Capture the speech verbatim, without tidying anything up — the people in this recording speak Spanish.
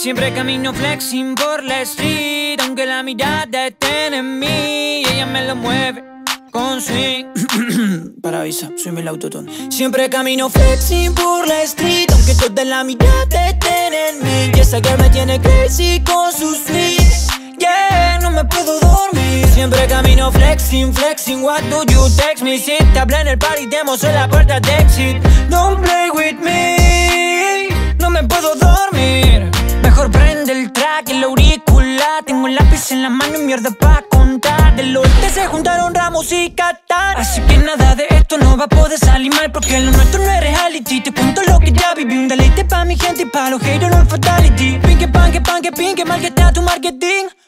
Siempre camino flexing por la street, aunque la mirada esté en mí. Ella me lo mueve con swing. Paravisa, soy el autotune. Siempre camino flexing por la street, aunque toda la mirada estén en mí. Y esa girl me tiene crazy con su swing. Yeah, no me puedo dormir. Siempre camino flexing, flexing. What do you text me? Si te hablé en el party, te mostré la puerta de exit. Don't play with me. No me puedo dormir. Mejor prende el track, el auricular. Tengo el lápiz en la mano y mierda pa' contar. Del oeste se juntaron Ramos y Qatar. Así que nada de esto no va a poder salir mal, porque lo nuestro no es reality. Te cuento lo que ya viví, un deleite pa' mi gente y pa' los haters no es fatality. Pin que pan, que pan, que pin, que mal que está tu marketing.